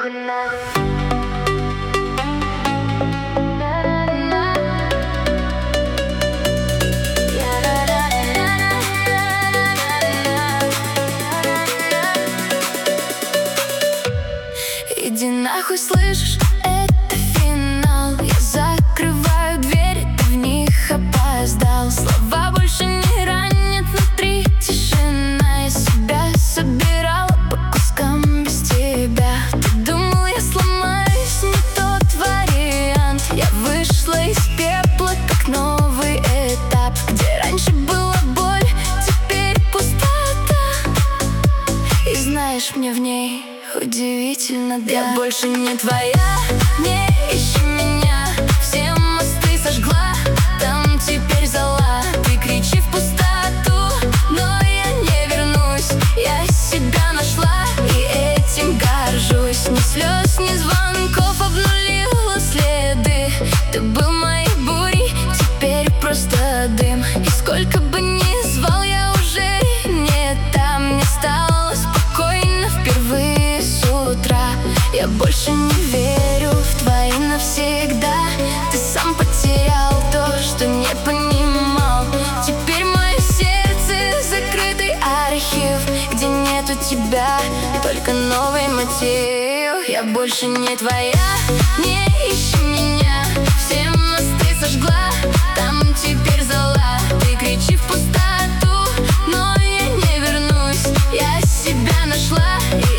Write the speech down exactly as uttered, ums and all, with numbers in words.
Иди нахуй, слышишь, это финал. Я закрываю двери, ты в них опоздал. Слова больше не ранят, внутри тишина. Я себя собирала по кускам без тебя. Ты думал, я сломаюсь, не тот вариант. Я вышла из пепла, как новый этап. Где раньше была боль, теперь пустота. И знаешь, мне в ней удивительно, да. Я больше не твоя, не ищи меня. Все мосты сожгла, там теперь зола. Ты кричи в пустоту, но я не вернусь. Я себя нашла и этим горжусь. Ни слез, ни звонков обнулила следы. Ты был моей бурей, теперь просто дым. И сколько бы ни звал, я уже не там. Не стало спокойно впервые с утра. Я больше не верю в твои навсегда. Ты сам потерял то, что не понимал. Теперь мое сердце закрытый архив, где нету тебя, только новый мотив. Я больше не твоя, не ищи меня. Все мосты сожгла, там теперь зола. Ты кричи в пустоту, но я не вернусь. Я себя нашла и